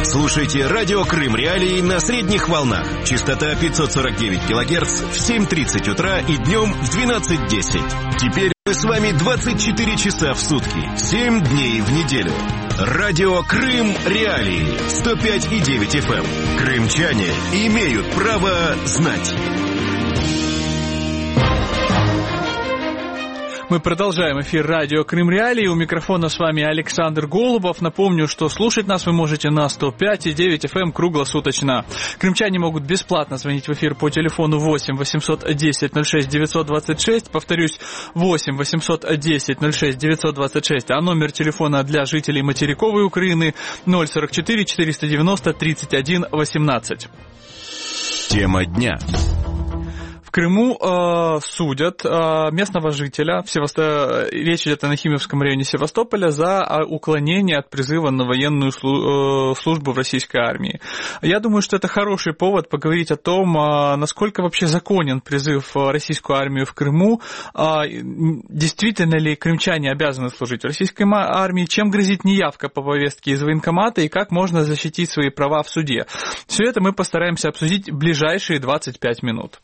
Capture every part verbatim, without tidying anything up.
Слушайте радио Крым Реалии на средних волнах. Частота пятьсот сорок девять килогерц в семь тридцать утра и днем в двенадцать десять. Теперь мы с вами двадцать четыре часа в сутки, семь дней в неделю. Радио Крым Реалии сто пять и девять эф эм. Крымчане имеют право знать. Мы продолжаем эфир радио Крым Реалии. У микрофона с вами Александр Голубов. Напомню, что слушать нас вы можете на сто пять и девять эф эм круглосуточно. Крымчане могут бесплатно звонить в эфир по телефону восемь восемьсот десять ноль шесть девятьсот двадцать шесть. Повторюсь, восемь восемьсот десять ноль шесть девятьсот двадцать шесть. А номер телефона для жителей материковой Украины ноль сорок четыре четыреста девяносто тридцать один восемнадцать. Тема дня. В Крыму э, судят э, местного жителя, в Севасто... речь идет о Нахимовском районе Севастополя, за уклонение от призыва на военную слу... э, службу в российской армии. Я думаю, что это хороший повод поговорить о том, э, насколько вообще законен призыв в российскую армию в Крыму, э, действительно ли крымчане обязаны служить в российской армии, чем грозит неявка по повестке из военкомата и как можно защитить свои права в суде. Все это мы постараемся обсудить в ближайшие двадцать пять минут.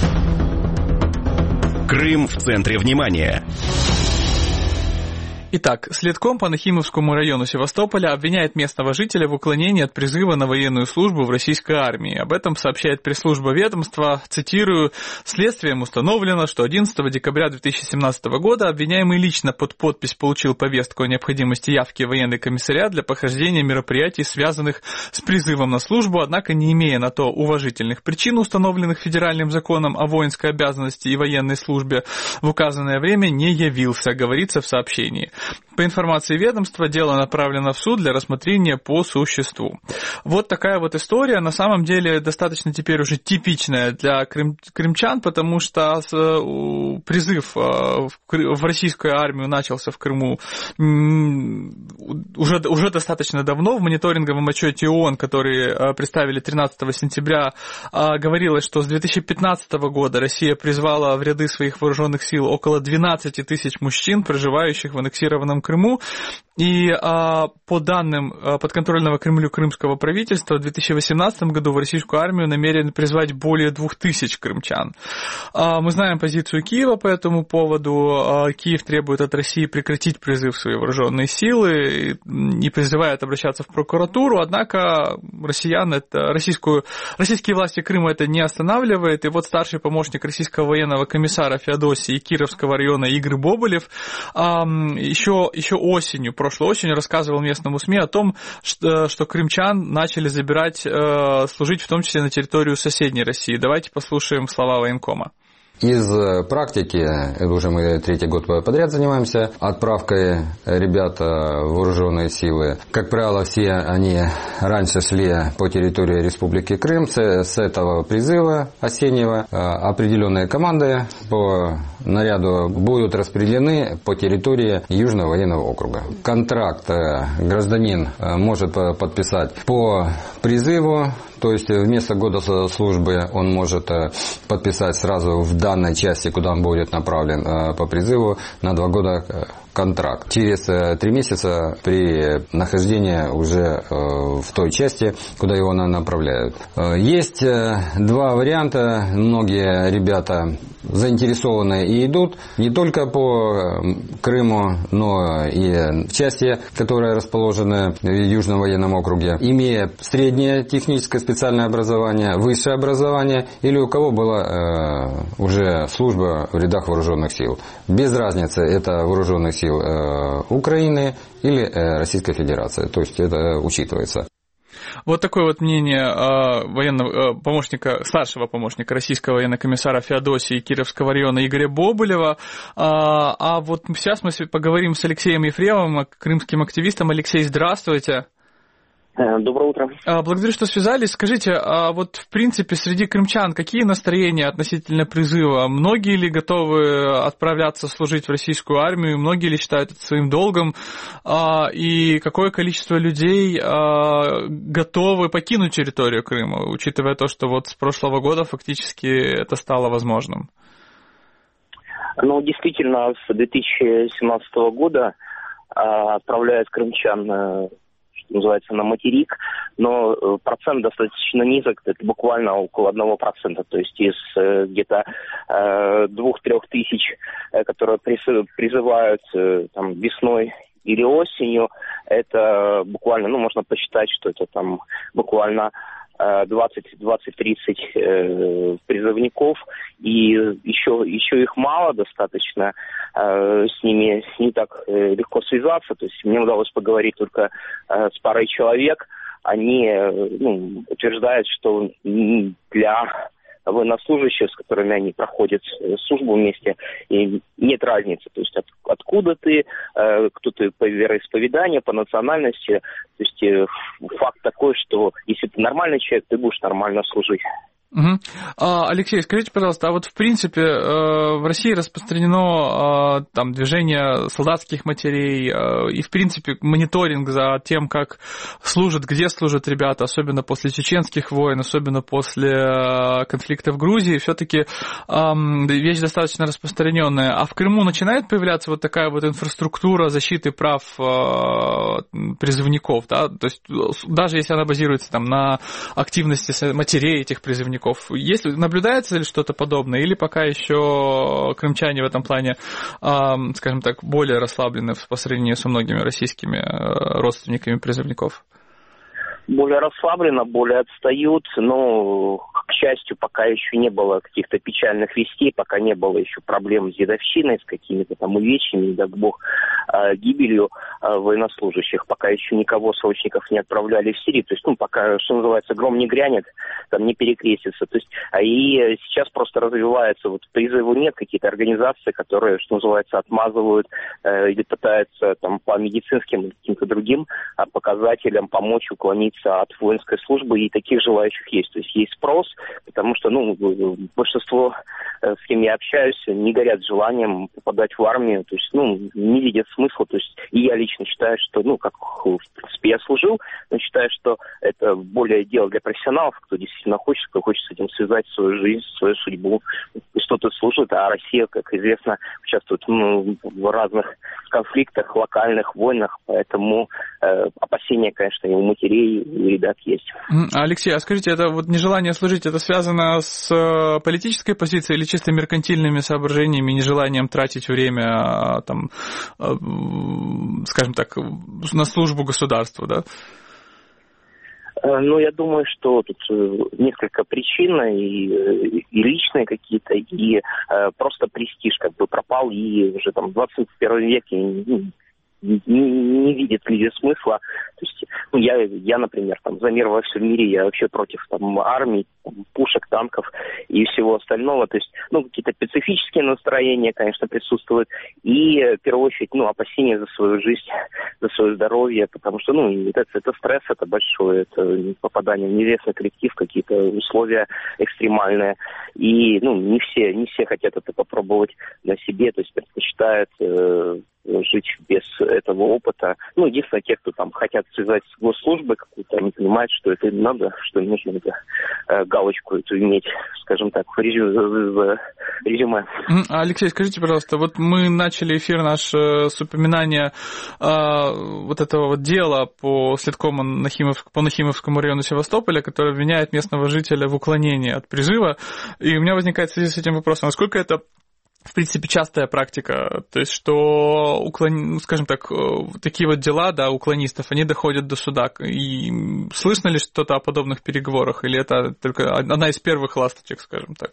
Крым в центре внимания. Итак, следком по Нахимовскому району Севастополя обвиняет местного жителя в уклонении от призыва на военную службу в российской армии. Об этом сообщает пресс-служба ведомства. Цитирую: «Следствием установлено, что одиннадцатого декабря две тысячи семнадцатого года обвиняемый лично под подпись получил повестку о необходимости явки в военный комиссариат для прохождения мероприятий, связанных с призывом на службу, однако, не имея на то уважительных причин, установленных федеральным законом о воинской обязанности и военной службе, в указанное время не явился», говорится в сообщении. По информации ведомства, дело направлено в суд для рассмотрения по существу. Вот такая вот история, на самом деле достаточно теперь уже типичная для крым, крымчан, потому что призыв в российскую армию начался в Крыму уже, уже достаточно давно. В мониторинговом отчете ООН, который представили тринадцатого сентября, говорилось, что с две тысячи пятнадцатого года Россия призвала в ряды своих вооруженных сил около двенадцать тысяч мужчин, проживающих в аннексированном Крыму, и а, по данным а, подконтрольного Кремлю крымского правительства в две тысячи восемнадцатом году в российскую армию намерены призвать более двух тысяч крымчан. А, мы знаем позицию Киева по этому поводу. А, Киев требует от России прекратить призыв в свои вооруженные силы и, и призывает обращаться в прокуратуру, однако россиян это, российскую, российские власти Крыма это не останавливает, и вот старший помощник российского военного комиссара Феодосии и Кировского района Игорь Боболев а, Еще, еще осенью, прошлой осенью, рассказывал местному СМИ о том, что, что крымчан начали забирать, э, служить в том числе на территорию соседней России. Давайте послушаем слова военкома. Из практики, уже мы третий год подряд занимаемся отправкой ребят в вооруженные силы. Как правило, все они раньше шли по территории Республики Крым. С этого призыва осеннего определенные команды по наряду будут распределены по территории Южного военного округа. Контракт гражданин может подписать по призыву. То есть вместо года службы он может подписать сразу в данной части, куда он будет направлен по призыву, на два года контракт. Через три месяца при нахождении уже в той части, куда его направляют. Есть два варианта. Многие ребята заинтересованы и идут не только по Крыму, но и в части, которая расположена в Южном военном округе, имея среднее техническое специальное образование, высшее образование, или у кого была э, уже служба в рядах вооруженных сил. Без разницы, это вооруженных сил э, Украины или э, Российской Федерации. То есть это учитывается. Вот такое вот мнение э, военного, э, помощника, старшего помощника российского военного комиссара Феодосии Кировского района Игоря Боболева. А, а вот сейчас мы поговорим с Алексеем Ефремовым, крымским активистом. Алексей, здравствуйте. Доброе утро. Благодарю, что связались. Скажите, а вот в принципе среди крымчан какие настроения относительно призыва? Многие ли готовы отправляться служить в российскую армию? Многие ли считают это своим долгом? И какое количество людей готовы покинуть территорию Крыма, учитывая то, что вот с прошлого года фактически это стало возможным? Ну, действительно, с две тысячи семнадцатого года отправляют крымчан что называется, на материк, но процент достаточно низок, это буквально около одного процента, то есть из где-то двух-трех тысяч, которые призывают там весной или осенью, это буквально, ну, можно посчитать, что это там буквально двадцать-тридцать э, призывников, и еще, еще их мало достаточно, э, с ними не так э, легко связаться, то есть мне удалось поговорить только э, с парой человек, они э, ну, утверждают, что для военнослужащих, с которыми они проходят службу вместе, и нет разницы. То есть от, откуда ты, э, кто ты по вероисповеданию, по национальности. То есть э, факт такой, что если ты нормальный человек, ты будешь нормально служить. Угу. А, Алексей, скажите, пожалуйста, а вот в принципе в России распространено там движение солдатских матерей и в принципе мониторинг за тем, как служат, где служат ребята, особенно после чеченских войн, особенно после конфликта в Грузии, все-таки вещь достаточно распространенная. А в Крыму начинает появляться вот такая вот инфраструктура защиты прав призывников, да? То есть даже если она базируется там на активности матерей этих призывников, есть, наблюдается ли что-то подобное, или пока еще крымчане в этом плане, скажем так, более расслаблены по сравнению со многими российскими родственниками призывников? Более расслабленно, более отстают, но, к счастью, пока еще не было каких-то печальных вестей, пока не было еще проблем с дедовщиной, с какими-то там увечьями, не дай бог, гибелью военнослужащих. Пока еще никого срочников не отправляли в Сирию. То есть, ну, пока, что называется, гром не грянет, там не перекрестится. То есть, и сейчас просто развивается, вот призыву нет, какие-то организации, которые, что называется, отмазывают э, или пытаются там по медицинским или каким-то другим э, показателям помочь уклониться от воинской службы, и таких желающих есть. То есть есть спрос, потому что, ну, большинство, э, с кем я общаюсь, не горят желанием попадать в армию, то есть, ну, не видят смысла. То есть, и я лично считаю, что, ну, как, в принципе, я служил, но считаю, что это более дело для профессионалов, кто действительно хочет, кто хочет с этим связать свою жизнь, свою судьбу. Что-то служит, а Россия, как известно, участвует, ну, в разных конфликтах, локальных войнах, поэтому э, опасения, конечно, и у матерей, и у ребят есть. Алексей, а скажите, это вот нежелание служить, это связано с политической позицией или чисто меркантильными соображениями, нежеланием тратить время, там, скажем так, на службу государству, да? Ну, я думаю, что тут несколько причин, и, и личные какие-то, и э, просто престиж как бы пропал, и уже там в двадцать первом веке не, не, не видит люди смысла. То есть, ну, я, я, например, там, за мир во всем мире, я вообще против там армии, там, пушек, танков и всего остального. То есть, ну, какие-то специфические настроения, конечно, присутствуют. И, в первую очередь, ну, опасения за свою жизнь, за свое здоровье, потому что, ну, это, это стресс, это большое, это попадание в неизвестный коллектив, какие-то условия экстремальные. И, ну, не все, не все хотят это попробовать на себе, то есть предпочитают э, жить без этого опыта. Ну, единственное, те, кто там хотят связать с госслужбой какую-то, они понимают, что это им надо, что им нужно это, э, галочку эту иметь, скажем так, в резюме. Алексей, скажите, пожалуйста, вот мы начали эфир наш с упоминания э, вот этого вот дела по следкому Нахимовск, по Нахимовскому району Севастополя, который обвиняет местного жителя в уклонении от призыва. И у меня возникает в связи с этим вопрос, насколько это в принципе, частая практика, то есть, что, уклон... скажем так, такие вот дела, да, уклонистов, они доходят до суда. И слышно ли что-то о подобных переговорах, или это только одна из первых ласточек, скажем так?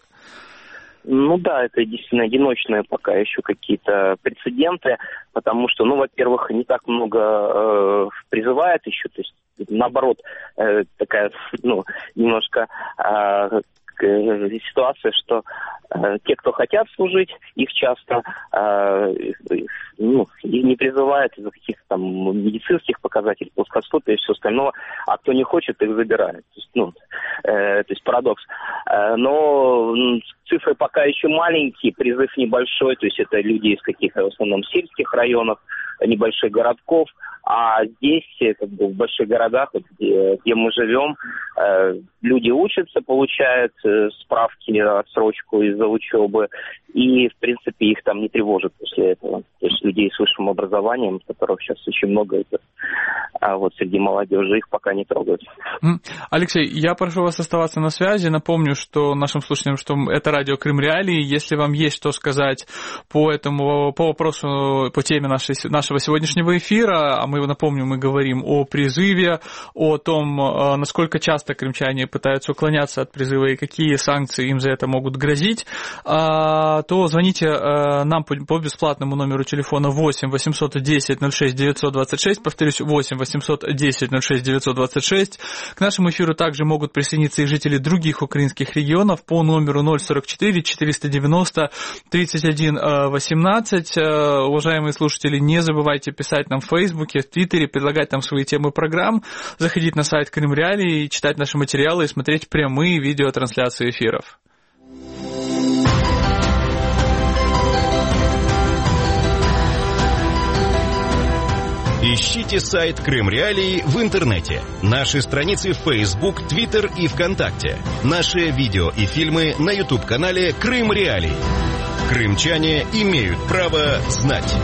Ну да, это действительно одиночные пока еще какие-то прецеденты, потому что, ну, во-первых, не так много э, призывает еще, то есть, наоборот, э, такая, ну, немножко... Э, ситуация, что э, те, кто хотят служить, их часто э, ну, не призывают из-за каких-то там медицинских показателей, плоскостопия и все остальное, а кто не хочет, их забирают. То есть, ну, э, то есть парадокс. Э, но цифры пока еще маленькие, призыв небольшой, то есть это люди из каких-то в основном сельских районов, небольших городков, а здесь, как бы, в больших городах, где, где мы живем, э, люди учатся, получают э, справки, отсрочку из-за учебы, и, в принципе, их там не тревожит после этого. То есть людей с высшим образованием, которых сейчас очень много, это а вот среди молодежи их пока не трогают. Алексей, я прошу вас оставаться на связи. Напомню, что нашим слушателям, что это радио Крым Реалии. Если вам есть что сказать по этому, по вопросу, по теме нашей, нашего сегодняшнего эфира, а мы, напомню, мы говорим о призыве, о том, насколько часто крымчане пытаются уклоняться от призыва и какие санкции им за это могут грозить, то звоните нам по бесплатному номеру телефона восемь восемьсот десять ноль шесть девятьсот двадцать шесть, повторюсь, восемь восемьсот десять ноль шесть девятьсот двадцать шесть. К нашему эфиру также могут присоединиться и жители других украинских регионов по номеру ноль сорок четыре четыреста девяносто тридцать один восемнадцать. Уважаемые слушатели, не забывайте писать нам в Фейсбуке, в Твиттере, предлагать нам свои темы программ, заходить на сайт Крым Реалии, читать наши материалы и смотреть прямые видеотрансляции эфиров. Ищите сайт Крым Реалии в интернете, наши страницы в Facebook, Twitter и ВКонтакте, наши видео и фильмы на YouTube-канале Крым Реалии. Крымчане имеют право знать.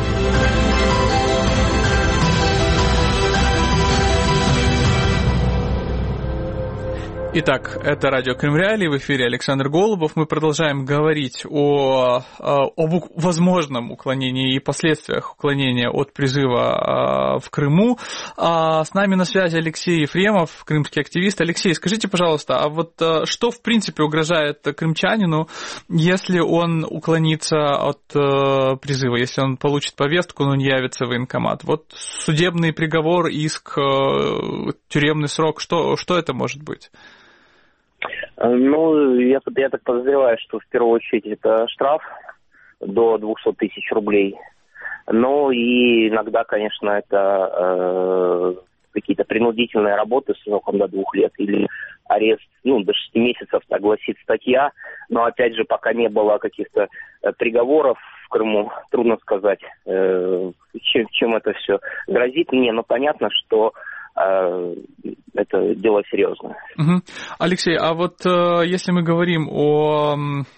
Итак, это радио Крым Реалии, в эфире Александр Голубов. Мы продолжаем говорить о, об возможном уклонении и последствиях уклонения от призыва в Крыму. С нами на связи Алексей Ефремов, крымский активист. Алексей, скажите, пожалуйста, а вот что в принципе угрожает крымчанину, если он уклонится от призыва, если он получит повестку, но не явится в военкомат? Вот судебный приговор, иск, тюремный срок, что, что это может быть? Ну, я, я так подозреваю, что в первую очередь это штраф до двухсот тысяч рублей. Ну и иногда, конечно, это э, какие-то принудительные работы сроком до двух лет или арест, ну, до шести месяцев, так гласит статья. Но опять же, пока не было каких-то приговоров в Крыму, трудно сказать, э, чем, чем это все грозит мне. Но понятно, что это дело серьезное. Угу. Алексей, а вот если мы говорим о,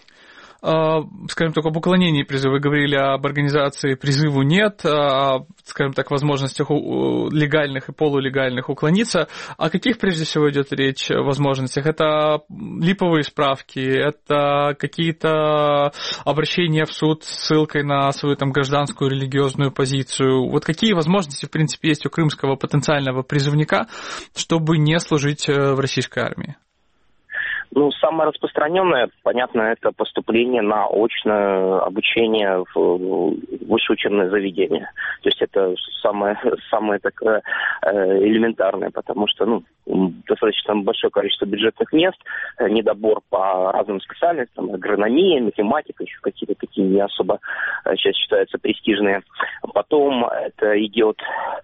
скажем так, об уклонении призыва, вы говорили об организации призыву нет, о, скажем так, возможностях легальных и полулегальных уклониться. О каких прежде всего идет речь возможностях? Это липовые справки, это какие-то обращения в суд с ссылкой на свою там гражданскую религиозную позицию. Вот какие возможности, в принципе, есть у крымского потенциального призывника, чтобы не служить в российской армии? Ну, самое распространенное, понятно, это поступление на очное обучение в высшее учебное заведение. То есть это самое, самое такое элементарное, потому что ну, достаточно большое количество бюджетных мест, недобор по разным специальностям, агрономия, математика, еще какие-то такие не особо сейчас считаются престижные. Потом это идет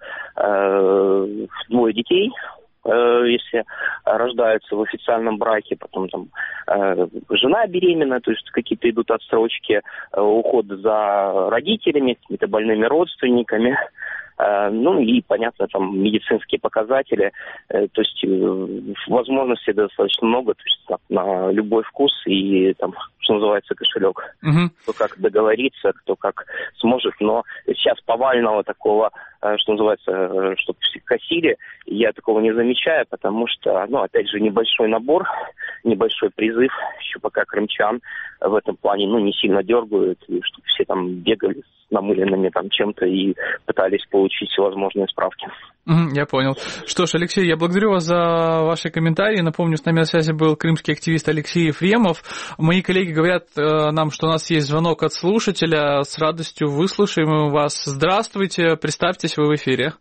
э, двое детей, если рождаются в официальном браке, потом там э, жена беременна, то есть какие-то идут отсрочки, э, уход за родителями, какими-то больными родственниками, э, ну и, понятно, там медицинские показатели, э, то есть э, возможностей достаточно много, то есть так, на любой вкус и там, что называется, кошелек. Угу. Кто как договорится, кто как сможет, но сейчас повального такого, что называется, чтобы все косили, я такого не замечаю, потому что, ну, опять же, небольшой набор, небольшой призыв, еще пока крымчан в этом плане, ну, не сильно дергают, и чтобы все там бегали с намыленными там чем-то и пытались получить всевозможные справки. Я понял. Что ж, Алексей, я благодарю вас за ваши комментарии. Напомню, с нами на связи был крымский активист Алексей Ефремов. Мои коллеги говорят э, нам, что у нас есть звонок от слушателя. С радостью выслушаем вас. Здравствуйте, представьтесь, вы в эфире.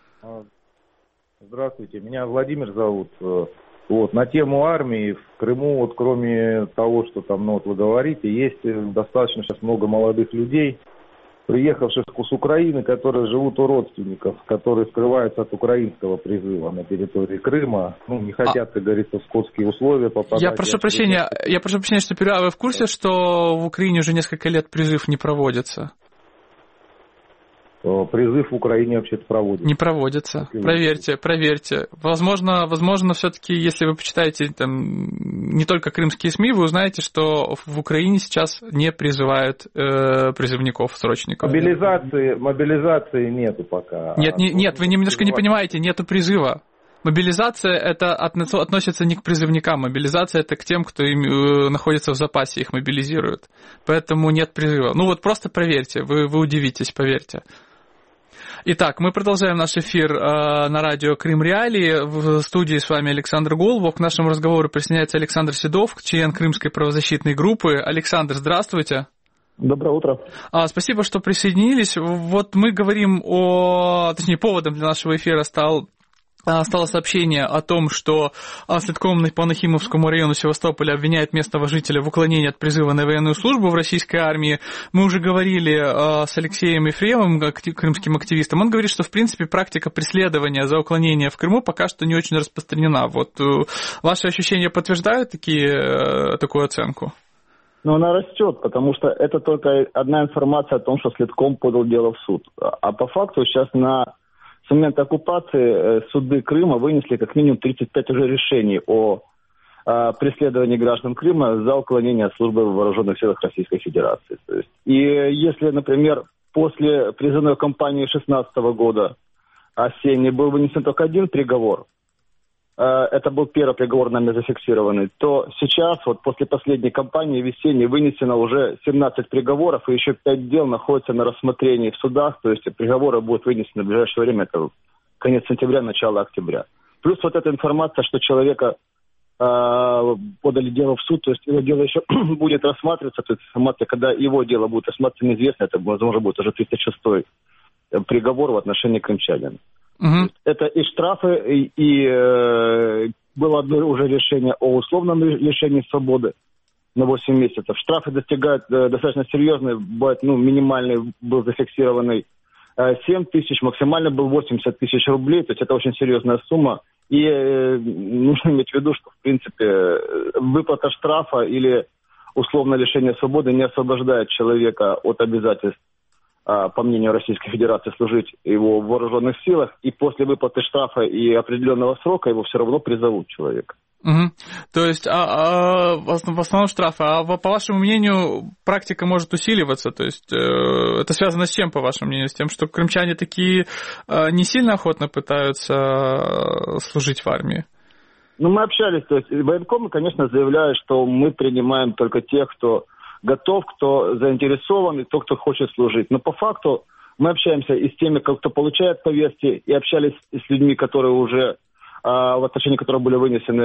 Здравствуйте, меня Владимир зовут. Вот, на тему армии в Крыму, вот кроме того, что там, ну, вот вы говорите, есть достаточно сейчас много молодых людей, приехавших с Украины, которые живут у родственников, которые скрываются от украинского призыва на территории Крыма, ну, не хотят, как говорится, в скотские условия попадать. Я прошу прощения, я прошу прощения, что перебиваю. Вы в курсе, что в Украине уже несколько лет призыв не проводится? призыв в Украине вообще-то проводится. Не проводится. Проверьте, проверьте. Возможно, возможно, все-таки, если вы почитаете там, не только крымские СМИ, вы узнаете, что в Украине сейчас не призывают э, призывников, срочников. Мобилизации, мобилизации нету пока. Нет, не, нет, вы немножко не понимаете, нету призыва. Мобилизация это относится не к призывникам, мобилизация это к тем, кто им находится в запасе, их мобилизируют. Поэтому нет призыва. Ну вот просто проверьте, вы, вы удивитесь, поверьте. Итак, мы продолжаем наш эфир э, на радио Крым Реалии. В студии с вами Александр Голубов. К нашему разговору присоединяется Александр Седов, член Крымской правозащитной группы. Александр, здравствуйте. Доброе утро. А, спасибо, что присоединились. Вот мы говорим о... Точнее, поводом для нашего эфира стал... стало сообщение о том, что следком по Нахимовскому району Севастополя обвиняет местного жителя в уклонении от призыва на военную службу в российской армии. Мы уже говорили с Алексеем Ефремовым, крымским активистом. Он говорит, что, в принципе, практика преследования за уклонение в Крыму пока что не очень распространена. Вот ваши ощущения подтверждают такие, такую оценку? Но она растет, потому что это только одна информация о том, что следком подал дело в суд. А по факту сейчас на... С момента оккупации суды Крыма вынесли как минимум тридцать пять уже решений о, о преследовании граждан Крыма за уклонение от службы в вооруженных силах Российской Федерации. То есть, и если, например, после призывной кампании две тысячи шестнадцатого года осенней был вынесен только один приговор, это был первый приговор нами зафиксированный, то сейчас, вот после последней кампании весенней, вынесено уже семнадцать приговоров, и еще пять дел находятся на рассмотрении в судах, то есть приговоры будут вынесены в ближайшее время, это конец сентября, начало октября. Плюс вот эта информация, что человека э, подали дело в суд, то есть его дело еще будет рассматриваться, то есть информация, когда его дело будет рассматриваться, неизвестно, это, возможно, будет уже тридцать шестой приговор в отношении крымчанина. Угу. Это и штрафы, и, и э, было одно уже решение о условном лишении свободы на восемь месяцев. Штрафы достигают э, достаточно серьезные, бывает, ну, минимальный был зафиксированный э, семь тысяч, максимально был восемьдесят тысяч рублей, то есть это очень серьезная сумма. И э, нужно иметь в виду, что, в принципе, выплата штрафа или условное лишение свободы не освобождает человека от обязательств, по мнению Российской Федерации, служить его в вооруженных силах, и после выплаты штрафа и определенного срока его все равно призовут человека. Угу. То есть а, а, в основном штрафы. А по вашему мнению, практика может усиливаться? То есть э, это связано с чем, по вашему мнению? С тем, что крымчане такие э, не сильно охотно пытаются э, служить в армии? Ну, мы общались, то есть военкомы, конечно, заявляют, что мы принимаем только тех, кто готов, кто заинтересован, и тот, кто хочет служить. Но по факту мы общаемся и с теми, кто получает повестки, и общались с людьми, которые уже, в отношении которых были вынесены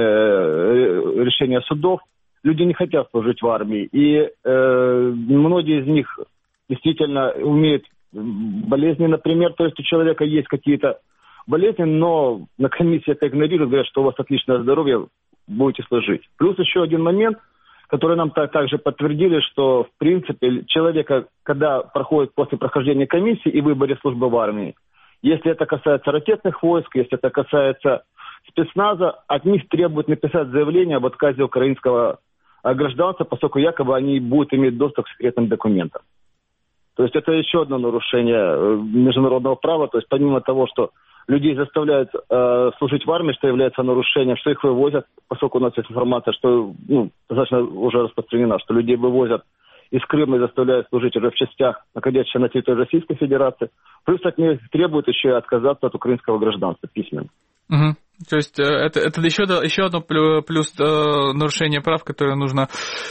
решения судов. Люди не хотят служить в армии. И э, многие из них действительно умеют болезни, например. То есть у человека есть какие-то болезни, но на комиссии это игнорируют, говорят, что у вас отличное здоровье, будете служить. Плюс еще один момент, которые нам также подтвердили, что, в принципе, человека, когда проходит после прохождения комиссии и выбора службы в армии, если это касается ракетных войск, если это касается спецназа, от них требуют написать заявление об отказе украинского гражданства, поскольку якобы они будут иметь доступ к секретным документам. То есть это еще одно нарушение международного права. То есть помимо того, что людей заставляют э, служить в армии, что является нарушением, что их вывозят, поскольку у нас есть информация, что ну, достаточно уже распространена, что людей вывозят из Крыма и заставляют служить уже в частях, находящихся на территории Российской Федерации. Плюс от них требуют еще отказаться от украинского гражданства письменно. Угу. То есть это, это еще, еще одно плюс э, нарушение прав, которое нужно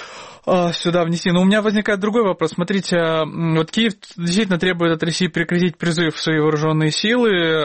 сюда внести. Но у меня возникает другой вопрос. Смотрите, вот Киев действительно требует от России прекратить призыв в свои вооруженные силы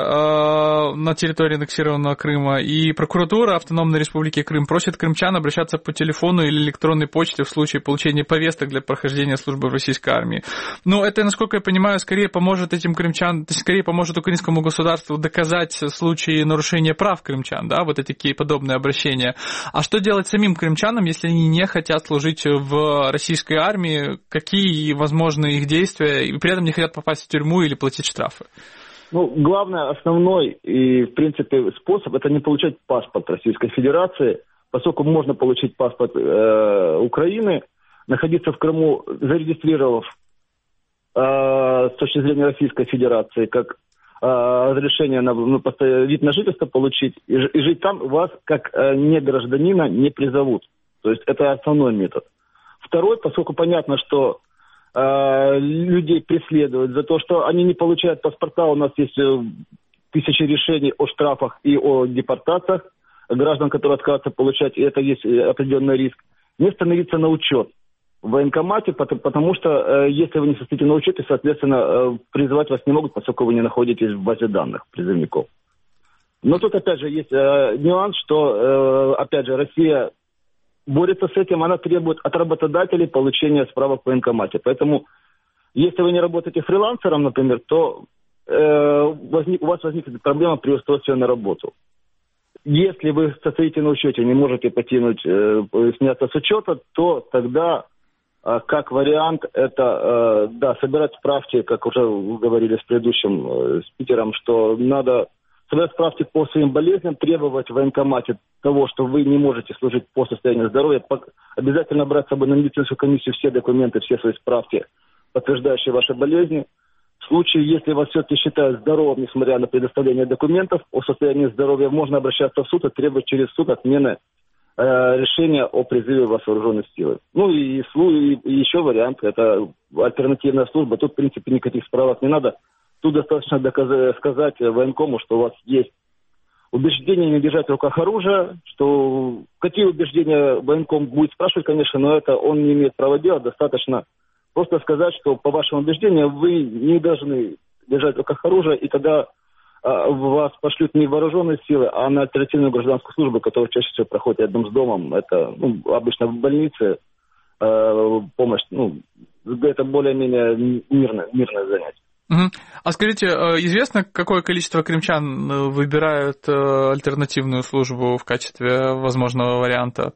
э, на территории аннексированного Крыма, и прокуратура Автономной Республики Крым просит крымчан обращаться по телефону или электронной почте в случае получения повесток для прохождения службы в российской армии. Но это, насколько я понимаю, скорее поможет этим крымчан, скорее поможет украинскому государству доказать случаи нарушения прав крымчан, да, вот эти такие подобные обращения. А что делать самим крымчанам, если они не хотят служить в российской армии, какие возможны их действия, и при этом не хотят попасть в тюрьму или платить штрафы? Ну, главное, основной и, в принципе, способ – это не получать паспорт Российской Федерации, поскольку можно получить паспорт э, Украины, находиться в Крыму, зарегистрировав с точки зрения Российской Федерации, как разрешение на ну, вид на жительство получить, и, и жить там вас как не гражданина не призовут. То есть это основной метод. Второй, поскольку понятно, что э, людей преследуют за то, что они не получают паспорта, у нас есть тысячи решений о штрафах и о депортациях граждан, которые отказываются получать, и это есть определенный риск, не становиться на учет в военкомате, потому что э, если вы не состоите на учете, соответственно, э, призывать вас не могут, поскольку вы не находитесь в базе данных призывников. Но тут, опять же, есть э, нюанс, что, э, опять же, Россия борется с этим, она требует от работодателей получения справок в военкомате. Поэтому, если вы не работаете фрилансером, например, то э, возник, у вас возникнет проблема при устройстве на работу. Если вы состоите на учете, не можете покинуть, э, сняться с учета, то тогда... Как вариант, это, э, да, собирать справки, как уже говорили с предыдущим э, спикером, что надо собирать справки по своим болезням, требовать в военкомате того, что вы не можете служить по состоянию здоровья, обязательно брать с собой на медицинскую комиссию все документы, все свои справки, подтверждающие ваши болезни. В случае, если вас все-таки считают здоровым, несмотря на предоставление документов о состоянии здоровья, можно обращаться в суд и требовать через суд отмены решение о призыве вас в вооруженные силы. Ну и, и, и еще вариант, это альтернативная служба. Тут, в принципе, никаких справок не надо. Тут достаточно доказать, сказать военкому, что у вас есть убеждение не держать в руках оружие, что какие убеждения военком будет спрашивать, конечно, но это он не имеет права делать. Достаточно просто сказать, что по вашим убеждениям вы не должны держать в руках оружие, и тогда вас пошлют не в вооруженные силы, а на альтернативную гражданскую службу, которая чаще всего проходит рядом с домом. Это ну, обычно в больнице э, помощь, ну, это более-менее мирное, мирное занятие. Угу. А скажите, известно, какое количество крымчан выбирают альтернативную службу в качестве возможного варианта?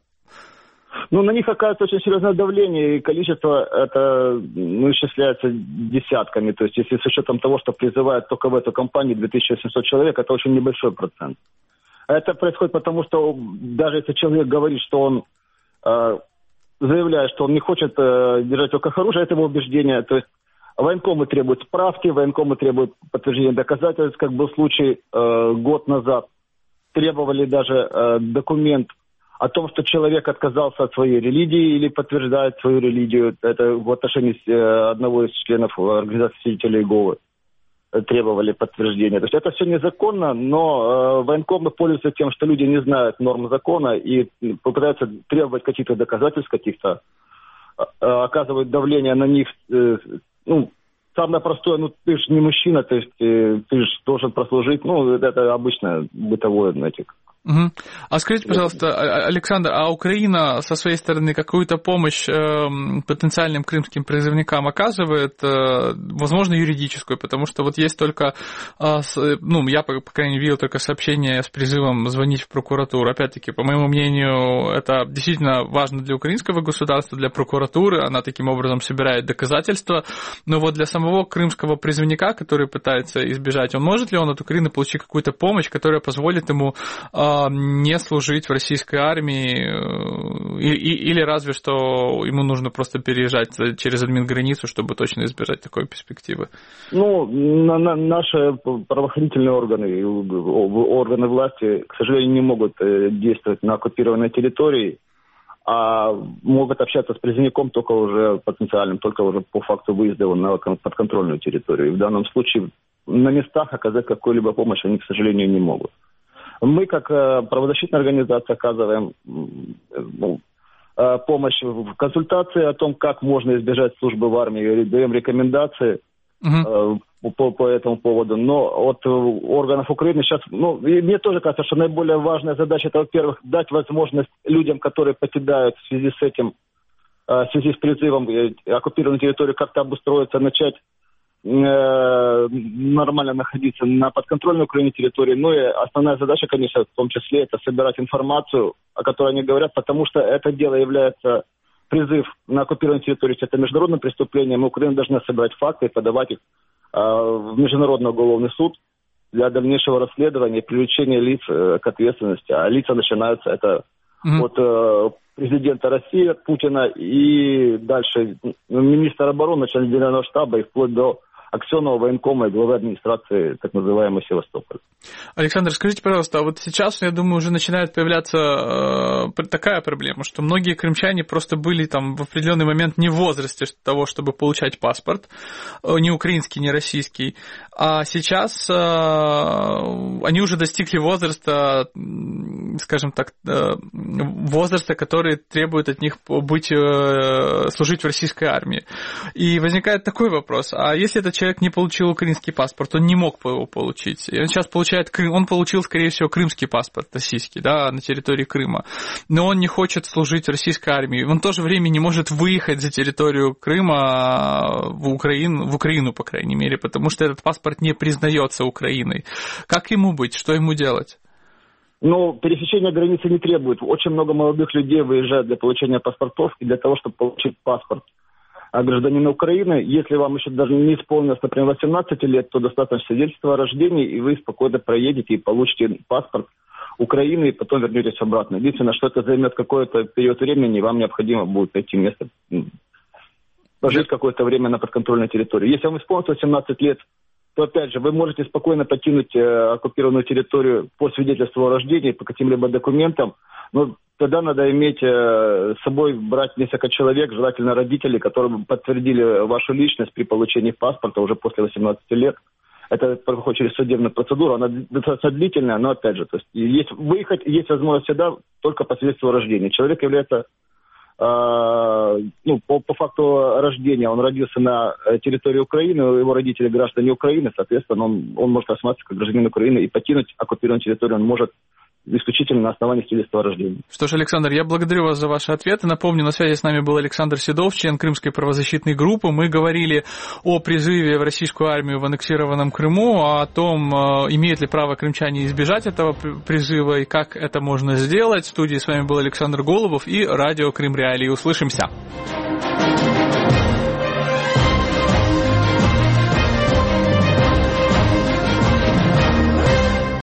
Ну, на них оказывается очень серьезное давление, и количество это ну, исчисляется десятками. То есть, если с учетом того, что призывают только в эту компанию две тысячи семьсот человек, это очень небольшой процент. Это происходит потому, что даже если человек говорит, что он э, заявляет, что он не хочет э, держать в руках оружие, это его убеждение. То есть, военкомы требуют справки, военкомы требуют подтверждения доказательств, как был случай э, год назад. Требовали даже э, документ о том, что человек отказался от своей религии или подтверждает свою религию. Это в отношении одного из членов организации свидетелей Иеговы требовали подтверждения. То есть это все незаконно, но э, военкомы пользуются тем, что люди не знают норм закона и попытаются требовать каких-то доказательств, каких-то э, оказывают давление на них. Э, ну, самое простое, ну ты же не мужчина, то есть э, ты же должен прослужить. Ну, это обычно бытовое, знаете. Угу. А скажите, пожалуйста, Александр, а Украина со своей стороны какую-то помощь э, потенциальным крымским призывникам оказывает, э, возможно, юридическую, потому что вот есть только, э, с, ну, я, по, по крайней мере, видел только сообщение с призывом звонить в прокуратуру. Опять-таки, по моему мнению, это действительно важно для украинского государства, для прокуратуры, она таким образом собирает доказательства, но вот для самого крымского призывника, который пытается избежать, он может ли он от Украины получить какую-то помощь, которая позволит ему э, не служить в российской армии, или разве что ему нужно просто переезжать через админграницу, чтобы точно избежать такой перспективы? Ну, на, на, наши правоохранительные органы, органы власти, к сожалению, не могут действовать на оккупированной территории, а могут общаться с призывником только уже потенциальным, только уже по факту выезда на подконтрольную территорию. И в данном случае на местах оказать какую-либо помощь они, к сожалению, не могут. Мы, как э, правозащитная организация, оказываем ну, э, помощь в консультации о том, как можно избежать службы в армии, даем рекомендации uh-huh. э, по, по этому поводу. Но от органов Украины сейчас, ну, и мне тоже кажется, что наиболее важная задача, это, во-первых, дать возможность людям, которые покидают в связи с этим, э, в связи с призывом э, оккупированную территорию, как-то обустроиться, начать нормально находиться на подконтрольной Украине территории. Ну и основная задача, конечно, в том числе, это собирать информацию, о которой они говорят, потому что это дело является призыв на оккупированной территории, это международное преступление. Мы, Украина, должна собирать факты и подавать их э, в Международный уголовный суд для дальнейшего расследования и привлечения лиц э, к ответственности. А лица начинаются, это mm-hmm. от э, президента России, Путина, и дальше министр обороны, начальник генерального штаба и вплоть до Аксенова, военкома и главы администрации так называемой Севастополя. Александр, скажите, пожалуйста, а вот сейчас, я думаю, уже начинает появляться э, такая проблема, что многие крымчане просто были там в определенный момент не в возрасте того, чтобы получать паспорт, э, ни украинский, ни российский, а сейчас э, они уже достигли возраста, скажем так, э, возраста, который требует от них быть, э, служить в российской армии. И возникает такой вопрос, а если этот человек не получил украинский паспорт, он не мог его получить, и он сейчас получает он получил, скорее всего, крымский паспорт российский, да, на территории Крыма, но он не хочет служить в российской армии, он в то же время не может выехать за территорию Крыма в Украину, в Украину, по крайней мере, потому что этот паспорт не признается Украиной. Как ему быть, что ему делать? Ну, пересечение границы не требует. Очень много молодых людей выезжают для получения паспортов и для того, чтобы получить паспорт. А гражданина Украины, если вам еще даже не исполнилось, например, восемнадцать лет, то достаточно свидетельства о рождении, и вы спокойно проедете и получите паспорт Украины, и потом вернетесь обратно. Единственное, что это займет какой-то период времени, и вам необходимо будет найти место, пожить какое-то время на подконтрольной территории. Если вам исполнилось восемнадцать лет, то, опять же, вы можете спокойно покинуть э, оккупированную территорию по свидетельству о рождении, по каким-либо документам, но тогда надо иметь э, с собой, брать несколько человек, желательно родителей, которые бы подтвердили вашу личность при получении паспорта уже после восемнадцати лет. Это проходит через судебную процедуру, она достаточно длительная, но, опять же, то есть, есть, выехать есть возможность всегда только по свидетельству о рождении. Человек является... ну, по, по факту рождения, он родился на территории Украины, его родители граждане Украины, соответственно, он, он может рассматриваться как гражданин Украины, и покинуть оккупированную территорию он может исключительно на основании свидетельства о рождении. Что ж, Александр, я благодарю вас за ваши ответы. Напомню, на связи с нами был Александр Седов, член Крымской правозащитной группы. Мы говорили о призыве в российскую армию в аннексированном Крыму, о том, имеют ли право крымчане избежать этого призыва и как это можно сделать. В студии с вами был Александр Голубов и радио Крым Реалии. Услышимся.